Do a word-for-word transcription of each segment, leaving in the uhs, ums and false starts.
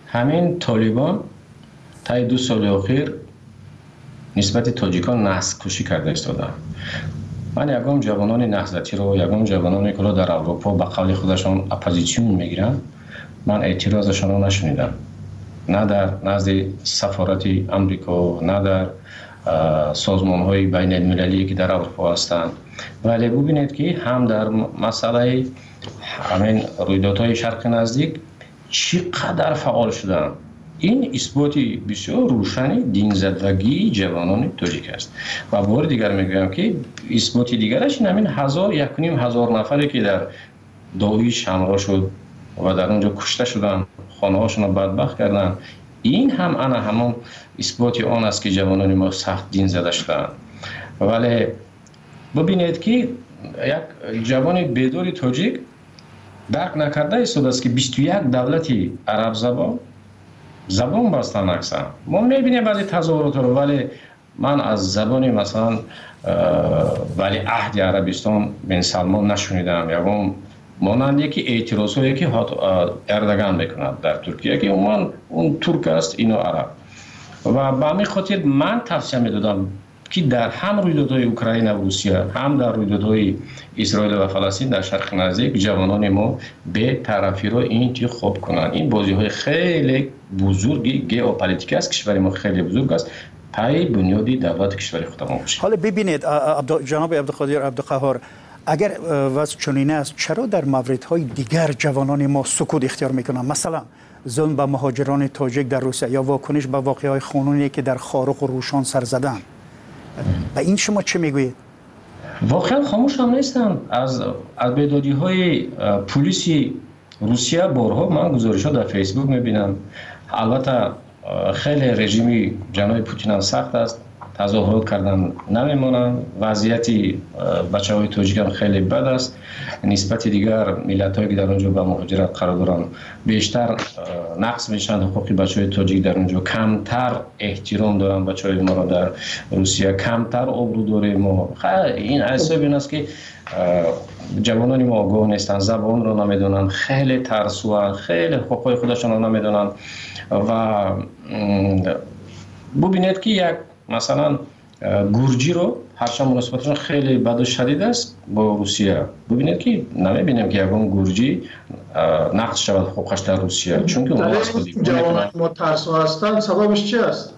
همین طالبان تا دو سال اخیر نسبت تاجیکان نسل کشی کرده ایستادند. من یگام جوانان نهضتی رو، یگام جوانانی که در اروپا به قول خودشان اپوزیسیون میگیرن، من اعتراضشان رو نشنیدم. نه در نزد سفارت امریکا، نه در سازمان های بین المللی که در اروپا هستند. ولی ببینید که هم در مسئله همین رویدادهای شرق نزدیک چقدر فعال شدن. این اثباتی بسیار روشنی دین زدگی جوانان تاجیک است. و بار دیگر میگویم که اثباتی دیگرش این همین هزار یک و نیم هزار نفری که در داعش حمله شد و در اونجا کشته شدن، خانه هاشون رو بدبخت کردن. این هم انا همون اثباتی آن است که جوانان ما سخت دین زده شدن. ولی ببینید که یک جوان بیدار تاجیک درک نکرده ایستاده است که بیست و یک دولتی عرب زبان زبان بستن اکثر. ما میبینیم بعضی تظاهرات رو، ولی من از زبان مثلا ولی عهد عربستان بن سلمان نشنیدم. یا مانند یکی اعتراض هایی که اردگان میکند در ترکیه که اون اون ترک است، اینو عرب. و به همین خاطر من توصیه میدادم که در هم رویدادهای اوکراین و روسیه، هم در رویدادهای اسرائیل و فلسطین در شرق نزدیک، جوانان ما به طرفی رو انتخاب کنند. این بازی های خیلی بزرگی ژئوپلیتیک است، کشور ما خیلی بزرگ است، پای بنیادی دولت کشور خودمان باشه. حالا ببینید جناب عبدالقادر عبدالقهار، اگر وضع چنین است، چرا در موردهای دیگر جوانان ما سکوت اختیار میکنند؟ مثلا ظلم به مهاجران تاجیک در روسیه یا واکنش به واقعه‌های خونینی که در خارق و روشان سر زدن، به این شما چه میگویید؟ واقعا خاموش هم نیستن. از از بیدادی‌های پلیسی روسیه بارها من گزارش‌ها در فیسبوک میبینم. البته خیلی رژیمی جناب پوتین هم سخت است، تظاهرات کردن نمیمونن. وضعیتی بچه‌های تاجیک هم خیلی بد است. نسبت دیگر ملت‌هایی که در اونجا به مهاجرت قرار دارن بیشتر نقص میشن. حقوق بچه‌های تاجیک در اونجا کمتر احترام دارن. بچه‌های ما را در روسیه کمتر آبرو داریم. ما این حساب این است که جوانان ما آگاه نیستن، زبان رو نمیدونن، خیلی ترسوان، خیلی حقوق خودشون رو نمیدونن. و ببینید که یک مثلا گورجی رو هرچند مناسبتشون خیلی بد و شدید است با روسیه، ببینید که نمیبینیم که یکم گورجی نقص شود حقوقش در روسیه، چون که اون جوانان ما ترسو هستند. سببش چی است؟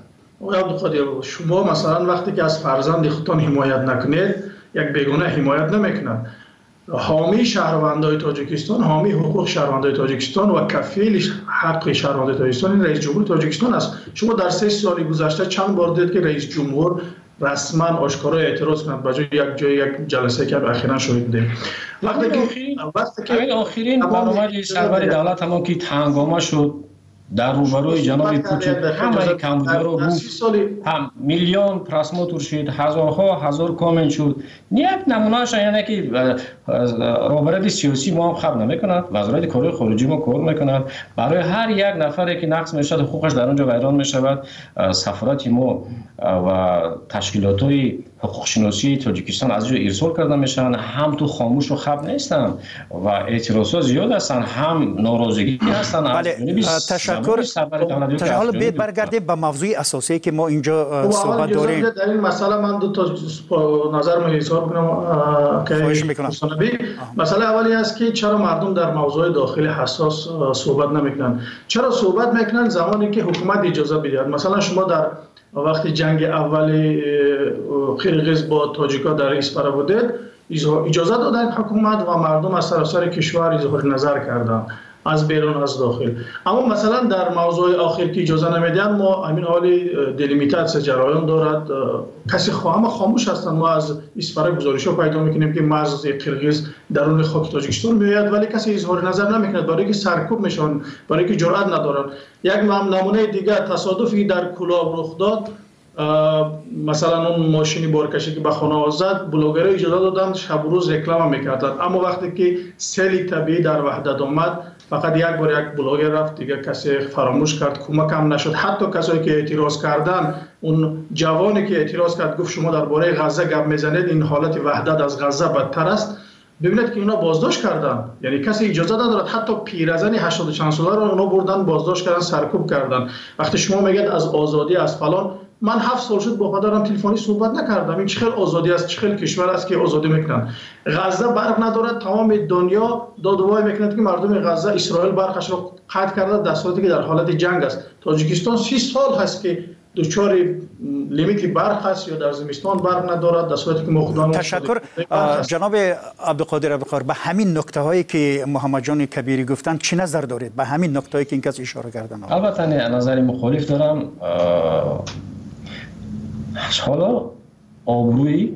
شما مثلا وقتی که از فرزند خودتان حمایت نکنید، یک بیگانه حمایت نمیکنند. حامی شهروندان تاجیکستان، حامی حقوق شهروندان تاجیکستان و کفیل حق شهروندان تاجیکستان رئیس جمهور تاجیکستان است. شما در سه سال گذشته چند بار دید که رئیس جمهور رسما آشکارا اعتراض کند به جای یک جای یک جلسه که اخیراً شاهد بودیم؟ وقتی که وقتی که آخرین برنامه سرور دولت هم که هنگامه شد در روبروی جناب پوتین، همه کمبودها رو هم میلیون پرسموتر شد، هزارها هزار کامنت شد. یک نمونهش یعنی که روابط سیاسی ما هم خبر نمیکند، وزارت کار خارجی ما کار میکند، برای هر یک نفری که نقص میشد حقوقش در اونجا ویران میشود، سفارت ما و تشکیلات های حقوق شناسی تاجیکستان از اونجا ارسال کرده میشن. هم تو خاموش و خب نیستن و اعتراضات زیاد هستن، هم ناراضگی هستن. بله، تشکر. حالا بیاید برگردیم به موضوع اساسی که ما اینجا صحبت داریم. در این مسئله من دو تا نظر من اظهار کنم که مسئله اولی است که چرا مردم در موضوع داخلی حساس صحبت نمیکنن؟ چرا صحبت میکنن زمانی که حکومت اجازه بده؟ مثلا شما در وقتی جنگ اولی قرقیز با تاجیکا در اسپارا بودید، اجازه دادن حکومت و مردم از سراسر کشور اظهار نظر کردند، از بیرون از داخل. اما مثلا در موضوع آخر که اجازه نمیدن، ما همین حالی دلیمیتاسیون جریان دارد، کسی خواهم خاموش هستند. ما از اسپارا گزارش‌ها پیدا میکنیم که مرز قرقیز درون خاک تاجیکستان میاد، ولی کسی اظهار نظر نمیکنه، برای که سرکوب میشن، برای که جرأت ندارن. یک نمونه دیگه تصادفی در کلاب رخ داد. مثلا اون ماشین بارکشی که به خانه زد، بلوگرها اجازه دادن شب و روز رکلام میکردن، اما وقتی که سیل طبیعی در وحدت آمد، فقط یک بار یک بلوگر رفت، دیگه کسی فراموش کرد، کمک هم نشد. حتی کسایی که اعتراض کردن، اون جوانی که اعتراض کرد گفت شما درباره غزه گپ میزنید، این حالت وحدت از غزه بدتر است. ببینید که اونا بازداشت کردن، یعنی کسی اجازه ندارد حتی پیرزن هشتاد و چند ساله رو اونا بردن بازداشت کردن، سرکوب کردن. وقتی شما میگید از آزادی از فلان، من هفت سال شد با پدرم تلفنی صحبت نکردم. این چه خیلی آزادی است، چه خیلی کشور است که آزادی میکنن. غزه برق ندارد، تمام دنیا دادوای میکنند که مردم غزه اسرائیل برقش رو قطع کرده در صورتی که در حالت جنگ است. تاجیکستان سی سال هست که دچار لیمیت برق هست یا در زمستان برق ندارد در صورتی که ما خودمون. تشکر جناب عبدالقادر عبدالقاهر. به همین نکته هایی که محمد جان کبیری گفتن چی نظر دارید؟ به همین نکته هایی که این کس اشاره کردن. البته نظر مخالف دارم. حالا آبروی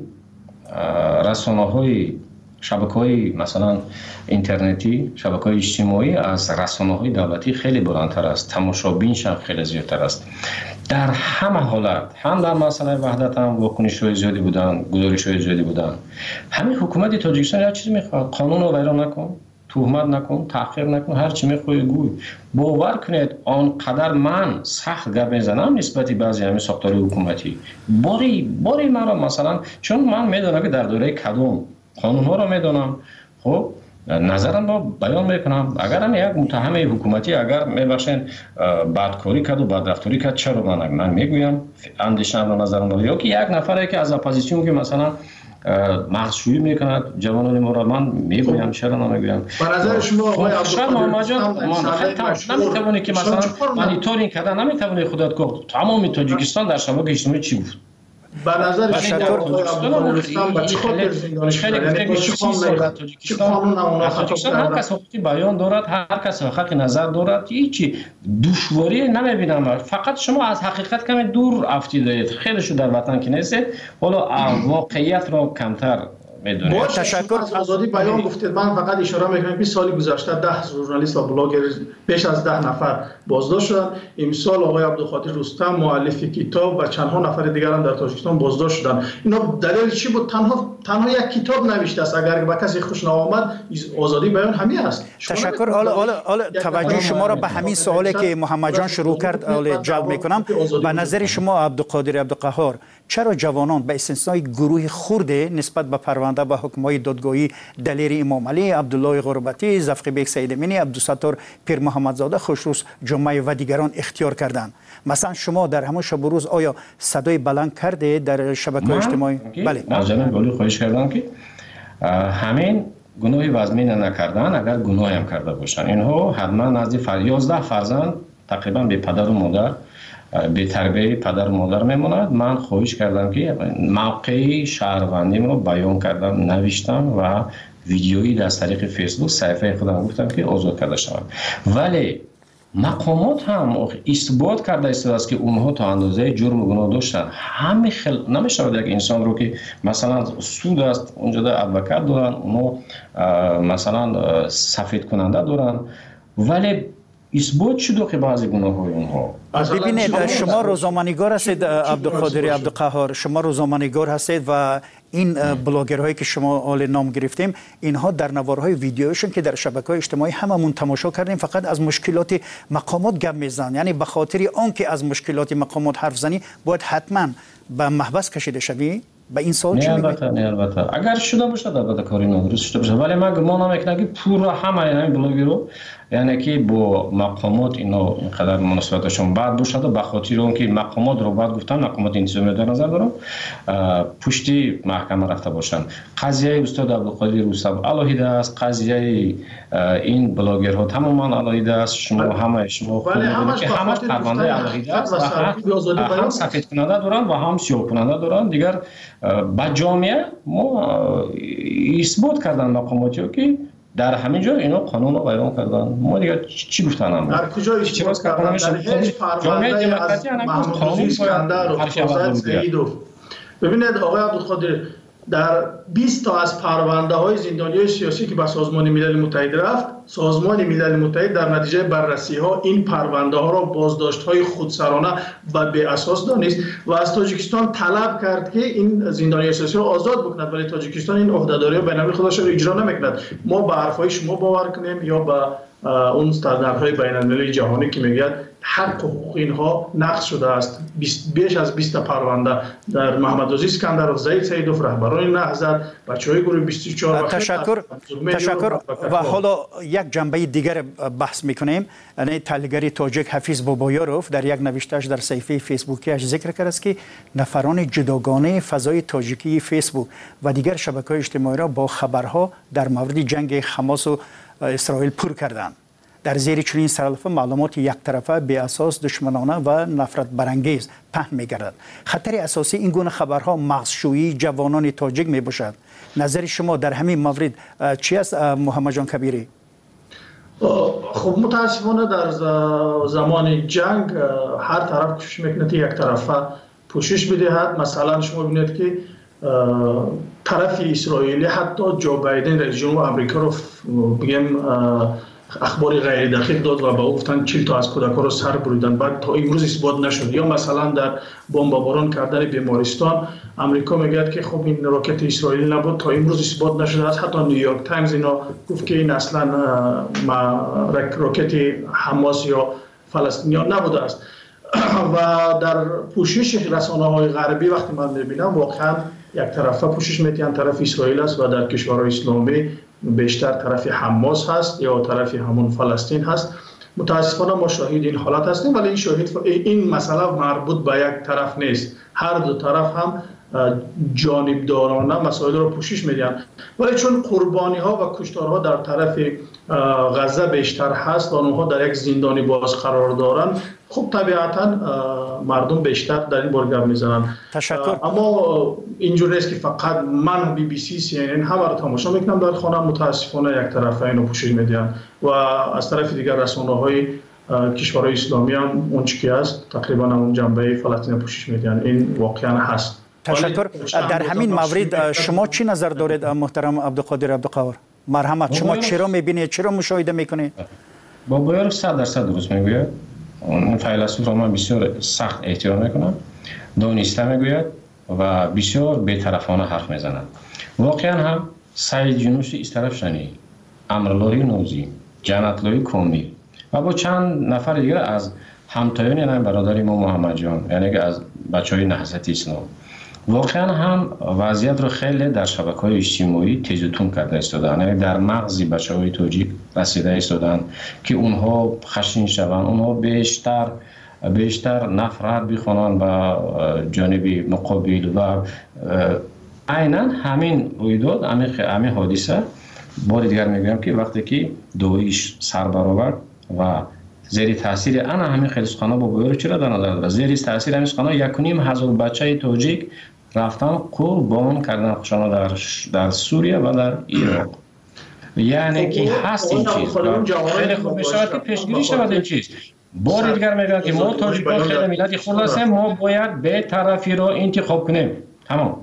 رسانه‌های شبکه‌های مثلا اینترنتی، شبکه‌های اجتماعی از رسانه‌های دولتی خیلی بلندتر است، تماشابینش هم خیلی زیادتر است. در همه حالت، هم در مسئله وحدت هم واکنش‌های زیادی بودن، گزارش‌های زیادی بودن. همین حکومت تاجیکستان هر چیزی می‌خواد، قانون رو ویران نکن، تهمت نکن، تحقیر نکن، هر چی می‌خوای گوی. باور کنید آنقدر من سخت گپ میزنم نسبت بعضی همین ساختار حکومتی. باری باری مرا مثلا چون من میدونم که در دوره کدوم قانون‌ها رو میدونم، خب نظرم رو بیان میکنم. اگر هم یک متهم حکومتی اگر میبخشین بدکاری کرد و بدرفتاری کرد، چرا من من میگویم اندیشم رو نظرم رو، یا که یک نفره که از اپوزیسیون که مثلا مغزشویی میکند جوانان ما را، من میگویم چرا نمیگویم. به نظر شما آقای عبدالقادر نمیتونی که مثلا مانیتورینگ کردن، نمیتونی خودت گفت تمام تاجیکستان در شبکه اجتماعی چی بود؟ به نظر شما آقای عبدالقادر به چه خاطر زندانش کردن؟ یعنی چه قانون اونا خطا کردن؟ هر کس حقوق بیان دارد، هر کس حق نظر دارد، هیچی دشواری نمیبینم. فقط شما از حقیقت کمی دور افتیدید، خیلی شو در وطن که نیستید، حالا واقعیت را کمتر میدونید. با تشکر از آزادی بیان گفتید. من فقط اشاره میکنم که سال گذشته ده ژورنالیست و بلاگر بیش از ده نفر بازداشت شدند. امسال آقای عبدالقادر رستم مؤلف کتاب و چندها نفر دیگر هم در تاجیکستان بازداشت شدند. اینا دلیل چی بود؟ تنها تنها یک کتاب نوشته است. اگر به کسی خوش نآمد آزادی بیان همین است. تشکر. حالا حالا حالا توجه شما را به همین سوالی که محمد جان شروع کرد حالا جلب میکنم. به نظر شما عبدالقادر عبدالقهار چرا جوانان به استثنای گروه خرده نسبت به پرونده به حکم‌های دادگاهی دلیر امام علی، عبدالله غربتی، ظفر بیگ سید امینی، عبدالستار پیر محمدزاده، خوشروز جمعه و دیگران اختیار کردند؟ مثلا شما در همون شب و روز آیا صدای بلند کرده در شبکه‌های اجتماعی؟ بله. از جناب عالی خواهش کردم که همین گناهی وزمین نکردن، اگر گناهی هم کرده باشن، اینها حتما نزد یازده فرزند تقریبا به پدر و مادر به تربیت پدر و مادر میموند. من خواهش کردم که موقع شهروندیم رو بیان کردم، نوشتم و ویدیویی از طریق فیسبوک صفحه خودم گفتم که آزاد کرده شوند. ولی مقامات هم اثبات کرده است که اونها تا اندازه جرم و گناه داشتن. همه خل نمیشه یک انسان رو که مثلا سود است اونجا در ادوکات دارن، اونها مثلا سفید کننده دارن، ولی اثبات شده که بعضی گناه‌های اونها. ببینید شما روزنامه‌نگار هستید عبدالقادر عبدالقهار، شما روزنامه‌نگار هستید و این بلاگرهایی که شما آل نام گرفتیم اینها در نوارهای ویدیوشون که در شبکه‌های اجتماعی هممون تماشا کردیم فقط از مشکلات مقامات گپ میزنن. یعنی به خاطر آنکه از مشکلات مقامات حرف زنی باید حتما به محبس کشیده شوی. به این سوال چی میگید؟ نه البته اگر شده باشه البته کاری نادرست شده باشه، ولی من گمان میکنم که پورا همه همین بلاگرها یعنی که با مقامات اینا اینقدر مناسبتشون بد باشه به خاطر اونکه مقامات رو بعد گفتن مقامات انتظامی در نظر دارم پشتی محکمه رفته باشن. قضیه استاد عبدالقادر رستم علیحده است، قضیه این بلاگرها تماما علیحده است. شما همه شما خود میدونید که همه پرونده علیحده است و هم سفید کننده دارن و هم سیاه کننده دارن. دیگر با جامعه ما اثبات کردن مقاماتی که در همین جا اینا قانون رو ویران کردن. ما دیگه چی گفتن هم در کجا اثبات کردن؟ در هیچ پرونده از محمود اسکندر و فرزاد سعیدوف. ببینید آقای عبدالقادر در بیست تا از پرونده های زندانیای سیاسی که به سازمان ملل متحد رفت، سازمان ملل متحد در نتیجه بررسی ها این پرونده ها را بازداشت های خودسرانه و بی اساس دانست و از تاجیکستان طلب کرد که این زندانیای سیاسی را آزاد بکند، ولی تاجیکستان این عهدهداری بین‌المللی خودش را اجرا نمیکند. ما به حرفای شما باور کنیم یا به اون استانداردهای بین‌المللی جهانی که میگه حق حقوق اینها نقض شده است. بیش از بیست پرونده در محمد عزیز اسکندرov، زید سیدوف، رهبران نهضت، بچهای گروه بیست و چهار. تشکر تشکر و حالا یک جنبه دیگر بحث میکنیم. یعنی تحلیلگر تاجیک حفیظ بابایاروف در یک نوشتهش در صفحه فیسبوکیش ذکر کرده است که نفران جداگانه فضای تاجیکی فیسبوک و دیگر شبکه‌های اجتماعی را با خبرها در مورد جنگ حماس و اسرائیل پر کردند. در زیر چنین سرالفه معلومات یک طرفه بی اساس، دشمنانه و نفرت برانگیز پهن می‌گردد. خطر اساسی این گونه خبرها مغزشویی جوانان تاجیک میباشد. نظر شما در همین مورد چی است محمد جان کبیری؟ خب متاسفانه در زمان جنگ هر طرف کوشش میکنه یک طرفه پوشش بدهد. مثلا شما ببینید که طرف اسرائیلی حتی جو بایدن رئیس جمهور آمریکا رو بگیم اخبار غیر دقیق داد و با گفتن چهل تا از کودکان رو سر بریدن، بعد تا امروز اثبات نشد. یا مثلا در بمباران کردن بیمارستان آمریکا میگه که خب این راکت اسرائیلی نبود، تا امروز اثبات نشده است. حتی نیویورک تایمز اینا گفت که این اصلا راکت حماس یا فلسطینیان نبوده است. و در پوشش رسانه‌های غربی وقتی من می‌بینم واقعا یک طرفه پوشش میتین طرف اسرائیل است و در کشورهای اسلامی بیشتر طرف حماس هست یا طرف همون فلسطین هست. متاسفانه ما شاهد این حالت هستیم، ولی این شاهد این مسئله مربوط به یک طرف نیست. هر دو طرف هم جانبدارانه مسائل رو پوشش میدن، ولی چون قربانی ها و کشتارها در طرف غزه بیشتر هست و اونها در یک زندانی باز قرار دارن، خب طبیعتا مردم بیشتر در این باره گپ میزنن. تشکر. اما اینجور نیست که فقط من بی بی سی سی ان ان همه رو تماشا میکنم در خانه. متاسفانه یک طرفه اینو پوشش میدن و از طرف دیگر رسانه های کشورهای اسلامی هم اون چیزی است تقریبا همون جنبه فلسطین پوشش میدن. این واقعا هست. تشکر. در همین مورد شما چی نظر دارید محترم عبدالقادر عبدالقهار؟ مرحمت، شما چرا میبینید، چرا مشاهده میکنید؟ بابایاروف صد درصد درست میگوید. اون فیلسوف را من بسیار سخت احترام میکنم، دانسته میگوید و بسیار بی‌طرفانه حرف میزند. واقعا هم سعید یونسی از طرف شنی، امرالله نوزی، جنت‌الله کامیل و با چند نفر دیگر از همتایان یعنی برادر ما محمد جان، یعنی که از بچهای نهضت اسلام، واقعا هم وضعیت رو خیلی در شبکه‌های اجتماعی تیز و تند کرده ایستادن. یعنی در مغز بچه‌های تاجیک رسیده ایستادن که اونها خشن شوند، اونها بیشتر بیشتر نفرت بخوانند به جانب مقابل و عیناً همین رویداد، همین حادثه بار دیگر میگم که وقتی که داعش سر برآورد و زیر تاثیر انا همین خلیصخانه بابایاروف چرا در نظر داره، زیر تاثیر همین خانه یک و نیم هزار بچه تاجیک رفتن قربان کردن خودشان در در سوریه و در عراق. یعنی که هست این چیز خیلی خوب میشود که پیشگیری شود این چیز. بار دیگر میگم که ما تاجیک‌ها خیلی ملت خود هستیم، ما باید به طرفی رو انتخاب کنیم. تمام.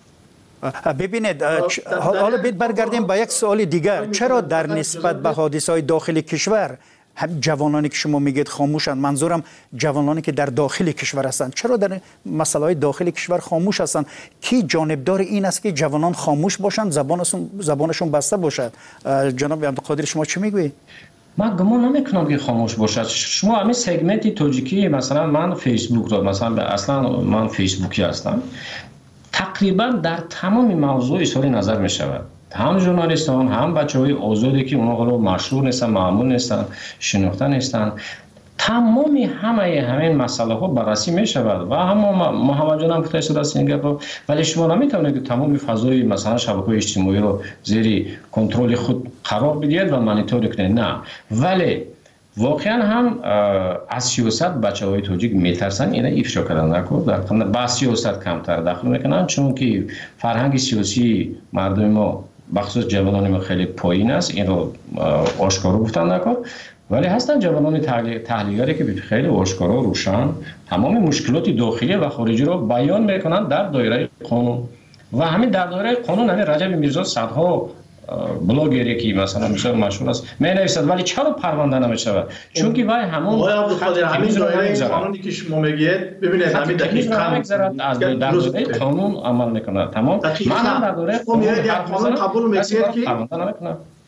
ببینید حالا بید برگردیم به یک سوال دیگر. چرا در نسبت به حادثه‌های داخل کشور هم جوانانی که شما میگید خاموشند، منظورم جوانانی که در داخل کشور هستند، چرا در مسائل داخل کشور خاموش هستند؟ کی جانبدار این است که جوانان خاموش باشند، زبانشون زبانشون بسته باشد؟ جناب عبدالقادر شما چی میگویید؟ من گمان نمیکنم که خاموش باشد. شما همین سگمنت تاجیکی، مثلا من فیسبوک رو، مثلا اصلا من فیسبوکی هستم، تقریبا در تمام موضوع اظهار نظر می شود. هم ژورنالیستان، هم بچه‌های آزادی که اونها رو مشهور نیستن، معمول نیستن، شناخته نیستن، تمامی همه همین مسئله ها بررسی می شود و هم محمد جان هم گفته شده است این گپ، ولی شما نمیتونید که تمام فضای مثلا شبکه‌های اجتماعی رو زیر کنترل خود قرار بدید و مانیتور کنید. نه، ولی واقعا هم از سیاست بچه‌های تاجیک میترسن اینا افشا کردن نکنه، در با سیاست کمتر دخل میکنن، چون که فرهنگ سیاسی مردم ما بخصوص جوانان ما خیلی پایین است. این رو آشکارا گفتن نکن، ولی هستن جوانان تحلیلگری که خیلی آشکارا روشن تمام مشکلات داخلی و خارجی رو بیان میکنن در دایره قانون و همین در دایره قانون. همین رجب میرزا صدها بلاگری که مثلا میشه مشهور است می نویسد، ولی چرا پرونده نمیشود؟ چون که وای همون همین دایره قانونی که شما میگید، ببینید همین دقیقاً از در دایره قانون عمل میکنه. تمام. من هم در دایره قانون قبول میکنم که پرونده نمیکنم.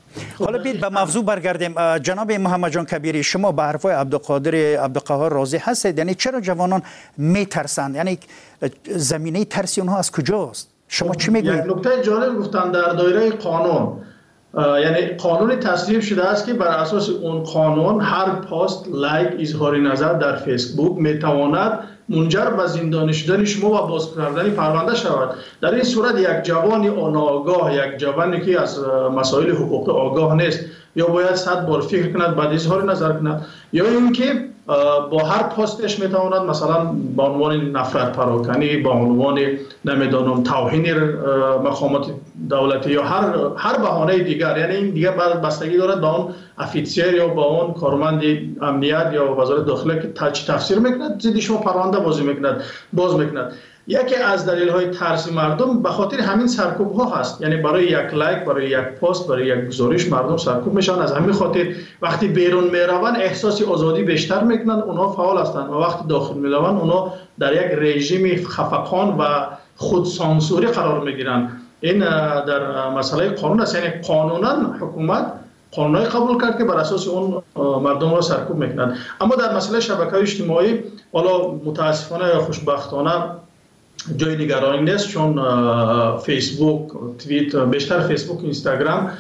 حالا بید به موضوع برگردیم. جناب محمد جان کبیری، شما به حرفای عبدالقادر عبدالقهار راضی هستید؟ یعنی چرا جوانان میترسند؟ یعنی زمینه ترس اونها از کجاست؟ شما چی میگویید؟ یک نکته جالب گفتن در دایره قانون، یعنی قانون تصویب شده است که بر اساس اون قانون هر پست، لایک، اظهار نظر در فیسبوک میتواند منجر به زندانی شدن شما و باز کردن پرونده شود. در این صورت یک جوان ناآگاه، یک جوانی که از مسائل حقوق آگاه نیست، یا باید صد بار فکر کند بعد اظهار نظر کند، یا اینکه با هر پستش میتواند مثلا با عنوان نفرت پراکنی، با عنوان نمیدانم توهین مقامات دولتی یا هر هر بهانه دیگر، یعنی این دیگه بعد بستگی دارد با اون افیسر یا با اون کارمند امنیت یا وزارت داخله که تفسیر میکند ضد شما پرونده بازی میکند باز میکند. یکی از دلیل های ترس مردم به خاطر همین سرکوب ها هست، یعنی برای یک لایک، برای یک پست، برای یک گزارش مردم سرکوب میشن. از همین خاطر وقتی بیرون میروند احساس آزادی بیشتر میکنن، اونها فعال هستند، و وقتی داخل میروند اونها در یک رژیم خفقان و خودسانسوری قرار میگیرن. این در مسئله قانون است، یعنی قانونا حکومت قانونی قبول کرد که بر اساس اون مردم را سرکوب میکنند. اما در مسئله شبکه‌های اجتماعی حالا متاسفانه یا خوشبختانه جای نگرانی نیست، چون فیسبوک، توییت، بیشتر فیسبوک، اینستاگرام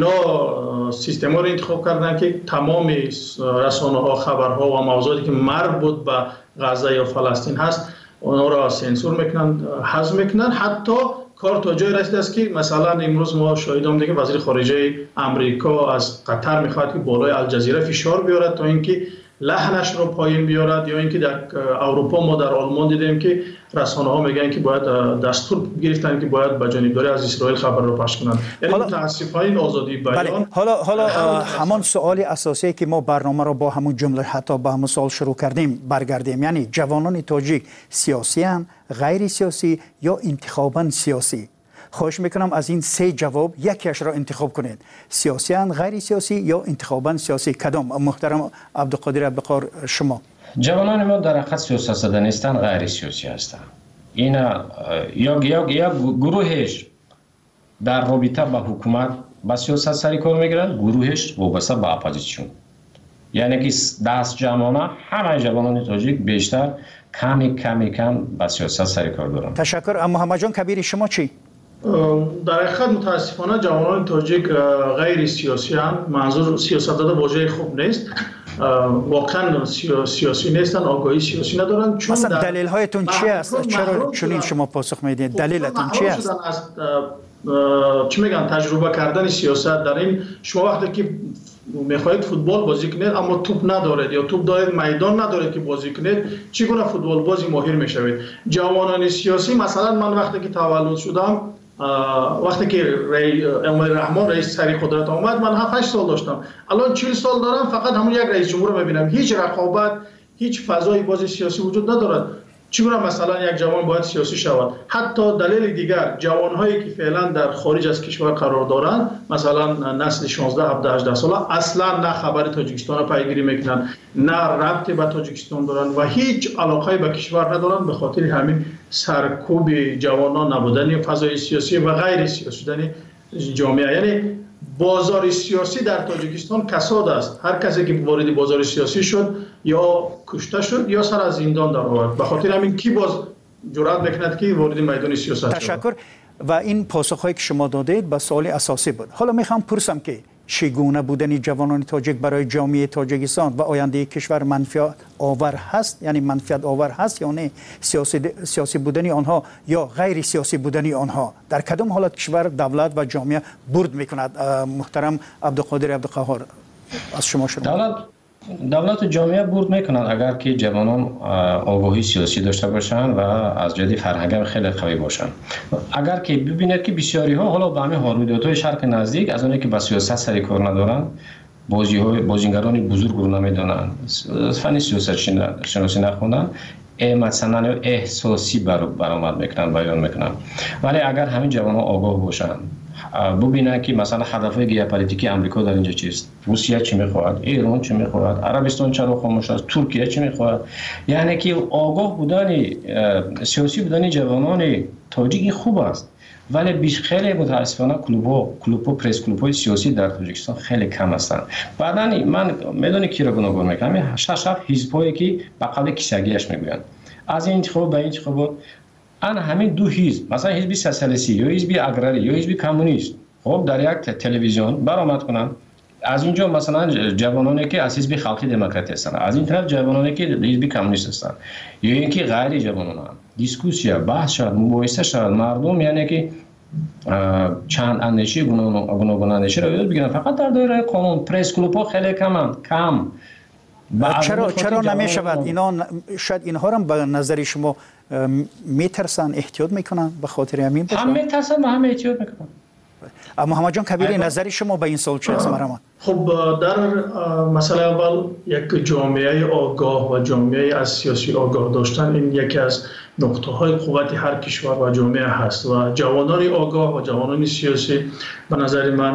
اینا سیستم ها رو انتخاب کردن که تمام رسانه ها، خبرها و موضوعاتی که مربوط به غزه یا فلسطین هست اونا را سانسور میکنن، حذف میکنن. حتی کار تا جای رسیده است که مثلا امروز ما شاهدیم دیگه وزیر خارجه امریکا از قطر میخواد که بالای الجزیره فشار بیارد تا اینکه لحنش رو پایین بیارد، یا اینکه در اروپا ما در آلمان دیدیم که رسانه ها میگن که باید دستور گرفتن که باید با جانبداری از اسرائیل خبر رو پخش کنند. یعنی متاسفانه این آزادی بیان. بله. حالا حالا همان سوال اساسی که ما برنامه رو با همون جمله حتی با همون سوال شروع کردیم برگردیم، یعنی جوانان تاجیک سیاسی ان، غیر سیاسی یا انتخابا سیاسی؟ خواهش میکنم از این سه جواب یکیش را انتخاب کنید. سیاسی ان، غیر سیاسی یا انتخابا سیاسی؟ کدام؟ محترم عبدالقادر عبدالقهار شما. جوانان ما در حقیقت سیاست زده نیستن، غیر سیاسی هستند. این یا یا یا گروهش در رابطه با حکومت با سیاست سری کار میگیرن، گروهش وابسته به اپوزیسیون. یعنی که دست جمعانه همه جوانان تاجیک بیشتر کمی کمی کم با سیاست سری کار دارن. تشکر. محمد جان کبیری شما چی؟ در حقیقت متاسفانه جوانان تاجیک غیر سیاسی هم، منظور سیاست داده واژه خوب نیست، واقعا سیاسی نیستن، آگاهی سیاسی ندارن. چون مثلا دلیل هایتون چی است؟ چرا چنین شما پاسخ میدید؟ دلیلتون چی است؟ چی میگن تجربه کردن سیاست در این، شما وقتی که میخواهید فوتبال بازی کنید اما توپ ندارید یا توپ دارید میدان ندارید که بازی کنید، چگونه فوتبال بازی ماهر میشوید؟ جوانان سیاسی، مثلا من وقتی که تولد شدم، وقتی که امام رحمان رئیس سری قدرت آمد، من هفت هشت سال داشتم. الان چهل سال دارم، فقط همون یک رئیس جمهور رو میبینم. هیچ رقابت، هیچ فضای بازی سیاسی وجود ندارد. چگونه مثلا یک جوان باید سیاسی شود؟ حتی دلیل دیگر، جوانهایی که فعلا در خارج از کشور قرار دارند، مثلا نسل شانزده هفده هجده ساله، اصلا نه خبر تاجیکستان را پیگیری میکنن، نه ربطی به تاجیکستان دارن و هیچ علاقه به کشور ندارن. به خاطر همین سرکوب جوانان، نبودن فضای سیاسی و غیر سیاسی شدن جامعه، یعنی بازار سیاسی در تاجیکستان کساد است. هر کسی که وارد بازار سیاسی شد یا کشته شد یا سر از زندان در آورد. به خاطر همین کی باز جرأت میکند که وارد میدان سیاست شد؟ تشکر. و این پاسخهایی که شما دادید به سوال اساسی بود. حالا میخوام پرسم که چگونه بودن جوانان تاجیک برای جامعه تاجیکستان و آینده کشور منفعت آور هست؟ یعنی منفعت آور هست یا نه؟ سیاسی سیاسی بودن آنها یا غیر سیاسی بودن آنها در کدام حالت کشور، دولت و جامعه برد میکند؟ محترم عبدالقادر عبدالقهار از شما شروع. دولت دولت و جامعه برد میکنند اگر که جوانان آگاهی سیاسی داشته باشند و از جدی فرهنگ خیلی قوی باشند. اگر که ببینید که بسیاری ها حالا به همین رویدادهای شرق نزدیک از اونایی که با سیاست سری کار ندارند، بازی های بازیگران بزرگ رو نمیدونن، فن سیاست شناسی نخوندن، مثلا احساسی برآمد میکنن، بیان میکنن. ولی اگر همین جوانان آگاه باشند، ببینن که مثلا هدفهای ژئوپلیتیکی آمریکا در اینجا چیست، روسیه چی میخواد، ایران چی میخواد، عربستان چرا خاموش است، ترکیه چی میخواد، یعنی که آگاه بودن سیاسی بودن جوانان تاجیک خوب است. ولی بیش خیلی متاسفانه کلوب ها کلوب ها پرس کلوب های سیاسی در تاجیکستان خیلی کم هستند. بعدا من میدونی کی را گناهکار میکنم؟ همین شش هفت حزب هایی که به قول کیسگیش میگویند از این انتخاب به این انتخاب ان همین دو حزب مثلا حزب سوسیالیستی یا حزب اگراری یا حزب کمونیست خب در یک تلویزیون برآمد کنند. از اینجا مثلا جوانانی که از حزب خلقی دموکراتی هستند، از این طرف جوانانی که حزب کمونیست هستند یا اینکه غیر جوانان هم دیسکوسیا بحث شد مباحثه شد مردم یعنی که چند اندیشه گوناگون اندیشه رو یاد بگیرن فقط در دایره قانون. پرس کلوب ها خیلی کمن کم چرا چرا نمیشود اینا شاید اینها رو به نظر شما میترسن احتیاط میکنن به خاطر همین باشه؟ هم میترسن و هم احتیاط میکنن. محمد جان کبیری نظر شما به این سوال چه است مرحبا؟ خب در مسئله اول یک جامعه آگاه و جامعه از سیاسی آگاه داشتن این یکی از نقطه های قوت هر کشور و جامعه هست و جوانان آگاه و جوانان سیاسی به نظر من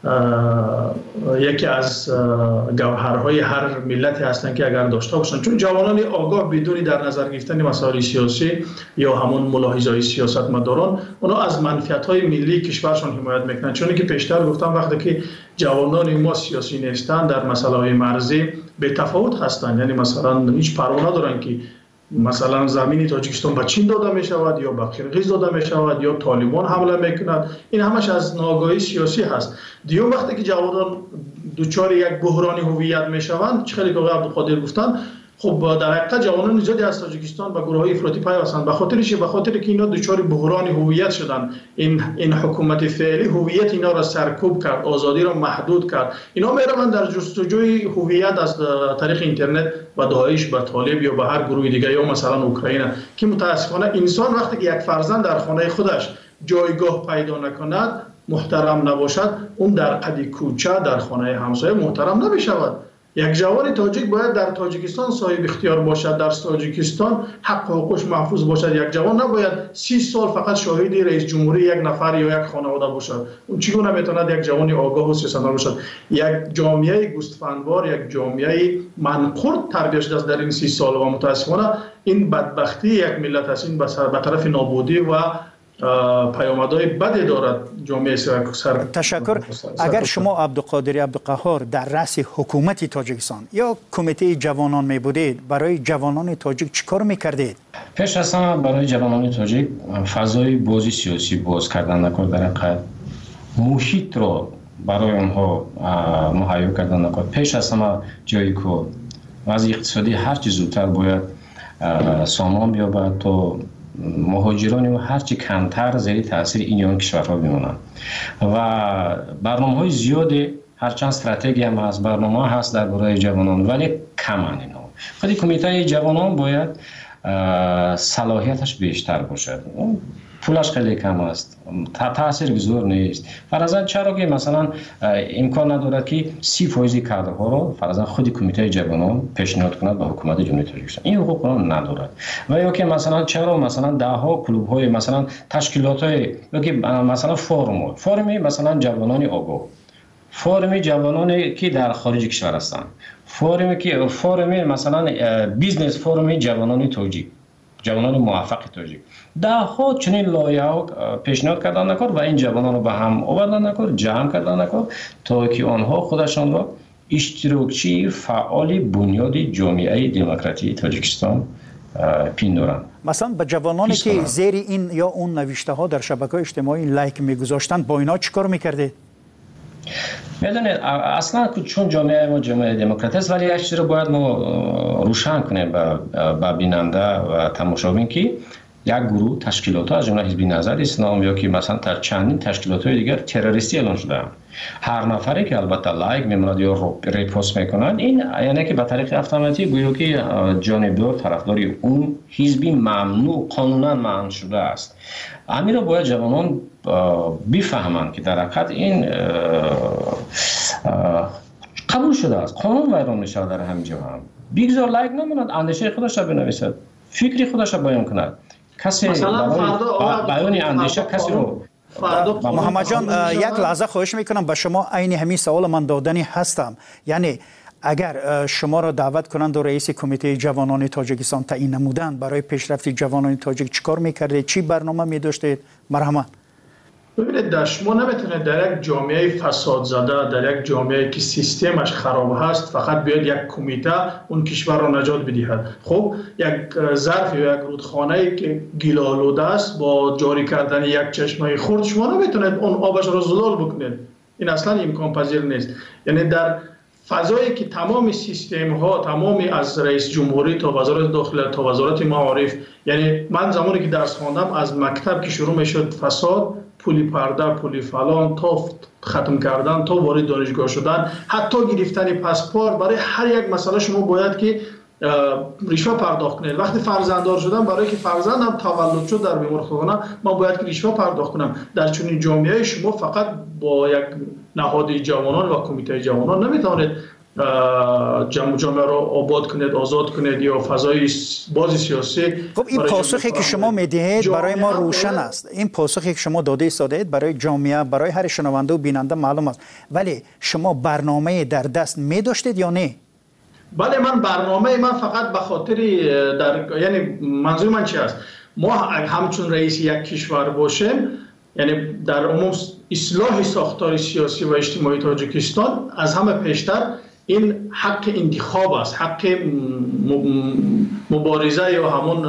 یکی از گوهرهای هر ملتی هستند که اگر داشته باشند، چون جوانان آگاه بدون در نظر گرفتن مسائل سیاسی یا همون ملاحظه‌های سیاستمداران اونا از منفعت‌های ملی کشورشان حمایت میکنند. چون که پیشتر گفتم وقتی که جوانان ما سیاسی نیستند در مسائل مرزی به تفاوت هستند، یعنی مثلا هیچ پروا ندارن که مثلا زمین تاجیکستان به چین داده می شود یا به قرقیز داده می شود یا طالبان حمله میکند. این همش از ناآگاهی سیاسی هست. دیگه وقتی که جوانان دوچار یک بحران هویت می شوند، خیلی که عبدالقادر گفتن، خب در حقیقت جوانان زیادی از تاجیکستان به گروه‌های افراطی پیوستند. به خاطرش به خاطر که اینا دوچار بحران هویت شدن. این این حکومت فعلی هویت اینا را سرکوب کرد، آزادی را محدود کرد. اینا میروند در جستجوی هویت از طریق اینترنت و داعش به طالب یا به هر گروه دیگه یا مثلا اوکراین که متاسفانه انسان وقتی که یک فرزند در خانه خودش جایگاه پیدا نکند، محترم نباشد، اون در قد کوچه در خانه همسایه محترم نمیشود. یک جوان تاجیک باید در تاجیکستان صاحب اختیار باشد، در تاجیکستان حق و حقوقش محفوظ باشد. یک جوان نباید سی سال فقط شاهد رئیس جمهوری یک نفر یا یک خانواده باشد. اون چگونه میتواند یک جوان آگاه و سیاستمدار باشد؟ یک جامعه گوسفندوار، یک جامعه منقرض تربیت شده است در این سی سال و متاسفانه این بدبختی یک ملت است. این به طرف نابودی و پیامدهای بدی دارد جامعه سر. تشکر. اگر شما عبدالقادر عبدالقهار در رأس حکومت تاجیکستان یا کمیته جوانان می بودید، برای جوانان تاجیک چیکار میکردید؟ پیش از همه برای جوانان تاجیک فضای بازی سیاسی باز کردن نکرد، در حقیقت محیط را برای اونها مهیا کردن نکرد. پیش از همه جایی که وضع اقتصادی هر چه زودتر باید سامان بیابد تا مهاجران و هرچی کمتر زیر تاثیر این کشورها بمونند و برنامه‌های زیاده، هرچند استراتژی هم هست، برنامه هست در برای جوانان ولی کمن اینا. خود کمیته جوانان باید صلاحیتش بیشتر باشد. پولش خیلی کم است، تاثیر گذار نیست. فرضاً چرا که مثلا امکان ندارد که سی فیصد کادرها رو فرضاً خود کمیته جوانان پیشنهاد کند به حکومت جمهوری تاجیکستان؟ این حقوق رو ندارد. و یا که مثلا چرا مثلا ده ها کلوب های مثلا تشکیلات های یا که مثلا فورم فرمی مثلا جوانان آگاه، فرمی جوانانی که در خارج کشور هستند، فرمی که فرمی مثلا بیزنس فرمی جوانان تاجیک، جوانان موفق تاجیک، ده ها چنین لایحه پیشنهاد کردن نکرد و این جوانان رو به هم آوردن نکرد، جمع کردن نکرد تا که آنها خودشان را اشتراکچی فعال بنیاد جامعه دموکراتی تاجیکستان پیندارند. مثلا به جوانانی که زیر این یا اون نوشته ها در شبکه‌های اجتماعی لایک میگذاشتند با اینا چیکار میکردید؟ میدونید اصلا چون جامعه ما جامعه دموکراتی است، ولی یک چیز رو باید ما روشن کنیم به بیننده و تماشابین که یک گروه تشکیلات ها از جمله حزب نظر اسلام یا که مثلا در چندین تشکیلات های دیگر تروریستی اعلام شده، هر نفری که البته لایک میموند یا ریپوست میکنند، این یعنی که به طریق اتوماتیک گویا که جانبدار طرفداری اون حزبی ممنوع قانونا منع شده است. همین را باید جوانان بفهمند که در حقیقت این قبول شده است، قانون ویران میشه در همینجا هم. بگذار لایک نموند، اندیشه خودش را بنویسد، فکری خودش را بیان کند. کسی بیان اندیشه کسی رو محمد جان یک لحظه خواهش میکنم به شما عین همین سوال من دادنی هستم. یعنی اگر شما را دعوت کنند و رئیس کمیته جوانان تاجیکستان تعیین نمودند، برای پیشرفت جوانان تاجیک چیکار میکردید؟ چی برنامه می‌داشتید؟ مرحمت. ببینید در شما نمیتونید در یک جامعه فساد زده، در یک جامعه که سیستمش خراب هست فقط بیاد یک کمیته اون کشور را نجات بدهد. خب یک ظرف یا یک رودخانه که گیل‌آلوده است با جاری کردن یک چشمه خرد شما نمیتونید اون آبش را زلال بکنید. این اصلا امکان پذیر نیست. یعنی در فضایی که تمام سیستم ها، تمامی از رئیس جمهوری تا وزارت داخله تا وزارت معارف، یعنی من زمانی که درس خواندم از مکتب که شروع میشد فساد، پولی پرده، پولی فلان تا ختم کردن تا وارد دانشگاه شدن، حتی گرفتن پاسپورت، برای هر یک مسئله شما باید که رشوه پرداخت کنید. وقتی فرزنددار شدم برای که فرزندم تولد شد در بیمارخانه من باید که رشوه پرداخت کنم. در چنین جامعه شما فقط با یک نهاد جوانان و کمیته جوانان نمیتونید جامعه را آباد کنید، آزاد کنید یا فضای باز سیاسی. خب این پاسخی که شما میدهید برای ما روشن است. این پاسخی که شما داده ایستادید برای جامعه، برای هر شنونده و بیننده معلوم است. ولی شما برنامه در دست می داشتید یا نه؟ بله، من برنامه من فقط به خاطر در یعنی منظور من چی است؟ ما همچون رئیس یک کشور باشیم، یعنی در عموم اصلاح ساختار سیاسی و اجتماعی تاجیکستان از همه پیشتر این حق انتخاب است، حق مبارزه یا همون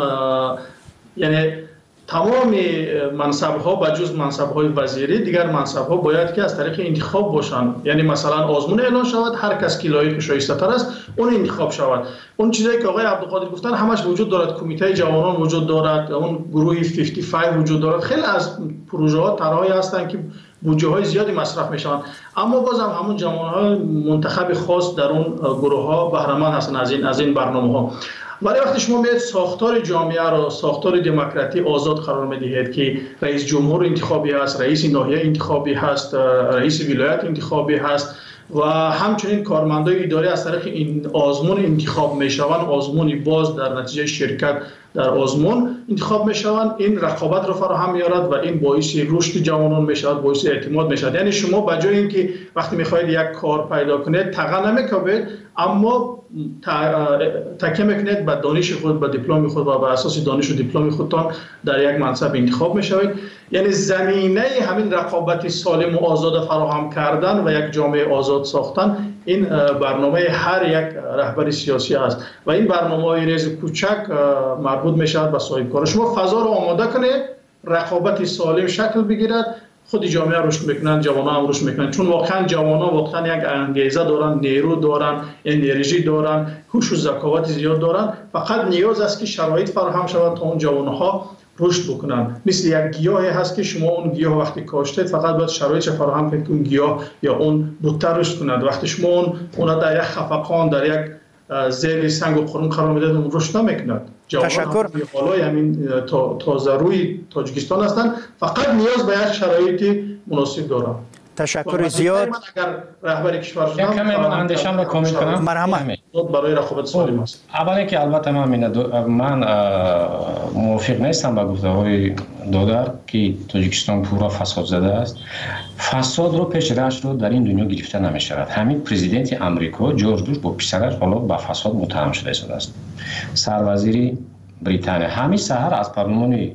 یعنی تمام منصب ها بجز منصب های وزیری دیگر منصب ها باید که از طریق انتخاب باشند. یعنی مثلا آزمون اعلان شود، هر کس که لایق شایسته تر است اون انتخاب شود. اون چیزایی که آقای عبدالقادر گفتن همش وجود دارد، کمیته جوانان وجود دارد، اون گروه پنجاه و پنج وجود دارد، خیلی از پروژه ها طرحهایی هستند که بودجه های زیادی مصرف میشوند، اما بازم همون جوان های منتخب خاص در اون گروه ها بهره مند هستند از این از این برنامه ها. ولی وقتی شما میاد ساختار جامعه را ساختار دموکراتی آزاد قرار میدهید که رئیس جمهور انتخابی هست، رئیس ناحیه انتخابی هست، رئیس ولایت انتخابی هست و همچنین کارمندای اداری از طریق این آزمون انتخاب میشوند، آزمونی باز در نتیجه شرکت در آزمون انتخاب میشوند، این رقابت را فراهم میارد و این باعث رشد جوانان میشود، باعث اعتماد میشود. یعنی شما بجای اینکه وقتی میخواهید یک کار پیدا کنید تقا نمیکوبید، اما تکیه میکنید به دانش خود، به دیپلم خود و بر اساس دانش و دیپلم خودتان در یک منصب انتخاب میشوید. یعنی زمینه همین رقابت سالم و آزاد فراهم کردن و یک جامعه آزاد ساختن این برنامه هر یک رهبر سیاسی است و این برنامه ریز کوچک مربوط میشود به صاحب کار. شما فضا رو آماده کنید، رقابت سالم شکل بگیرد، خود جامعه رشد میکنن، جوانان هم رشد میکنن، چون واقعا جوانان واقعا یک انگیزه دارن، نیرو دارن، انرژی دارن، هوش و ذکاوت زیاد دارن. فقط نیاز است که شرایط فراهم شود تا اون جوانها رشد بکنن. مثل یک گیاهی هست که شما اون گیاه وقتی کاشتید فقط باید شرایط فراهم کنید که اون گیاه یا اون بوته رشد کند. وقتی شما اون اون در یک خفقان، در یک زیر سنگ و قرون قرار میدید اون رشد نمیکند. تشکر. بالای همین تازه روی تاجیکستان هستند، فقط نیاز به یک شرایط مناسب دارن. تشکر زیاد. من اگر رهبر کشور شدم کمی من اندیشم را کامل کنم. مرحمت. برای رقابت سالم است. اولی که البته من من موافق نیستم با گفته‌های دادر که تاجیکستان پورا فساد زده است. فساد رو پیش رشت رو در این دنیا گرفته نمی‌شود. همین پرزیدنت آمریکا جورج بوش با پسرش حالا با فساد متهم شده است. سروازیری بریتانیا همین سحر از پارلمان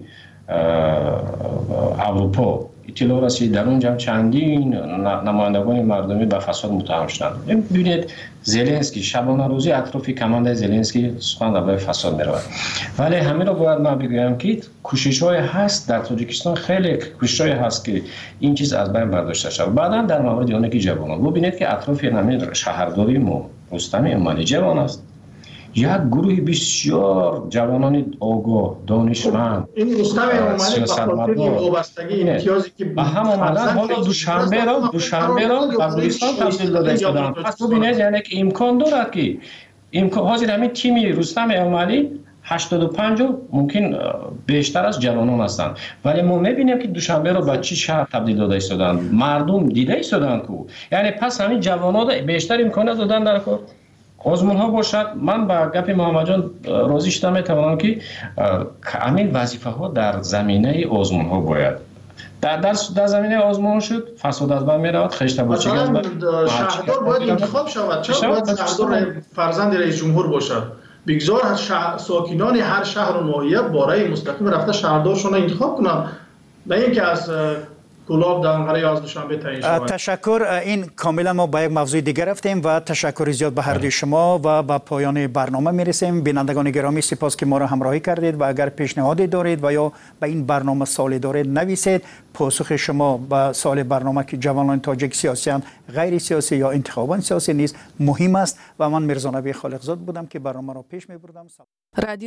اروپا اطلاع رسید در اونجا چندین نمایندگان مردمی به فساد متهم شدند. ببینید زلنسکی شبانه روزی اطراف کمانده زلنسکی سخن درباره فساد می‌رود. ولی همین رو باید من بگویم که کوشش‌های هست در تاجیکستان، خیلی کوشش‌های هست که این چیز از بین برداشته شود. بعداً در مورد اونکی جوانان ببینید که اطراف همین شهرداری ما رستم امالی جوان است. یک گروه بسیار جوانان آگاه، دانشمند، این رستم امالی به خاطر وابستگی امتیازی که به هم آمدن حالا دوشنبه را دوشنبه را به گلستان تبدیل داده شدند. پس ببینید یعنی که امکان دارد که امکان حاضر همین تیمی رستم امالی هشتاد و پنج ممکن بیشتر از جوانان هستند، ولی ما میبینیم که دوشنبه را به چی شهر تبدیل داده شدند، مردم دیده شدند که یعنی پس همین جوانان بیشتر امکانات دادن در کار آزمون ها باشد. من با گپ محمد جان راضی شدم، میتوانم که همین وظیفه ها در زمینه آزمون ها باید در در, در زمینه آزمون شد، فساد از بین میرود، خشت بچگی از بین. شهردار باید انتخاب شود. چرا باید شهردار فرزند رئیس جمهور باشد؟ بگذار ساکنان هر شهر و ناحیه برای مستقیم رفته شهردارشون انتخاب کنن، نه اینکه از گلاب دانغره از دوشنبه تعیین شود. تشکر. این کاملا ما با یک موضوع دیگر رفتیم و تشکر زیاد به هر دوی شما و به پایان برنامه میرسیم. بینندگان گرامی سپاس که ما را همراهی کردید و اگر پیشنهادی دارید و یا به این برنامه سوالی دارید نویسید. پاسخ شما به سوال برنامه که جوانان تاجیک سیاسیان غیر سیاسی یا انتخابات سیاسی نیست مهم است و من میرزا نبی خالقزاد بودم که برنامه را پیش میبردم.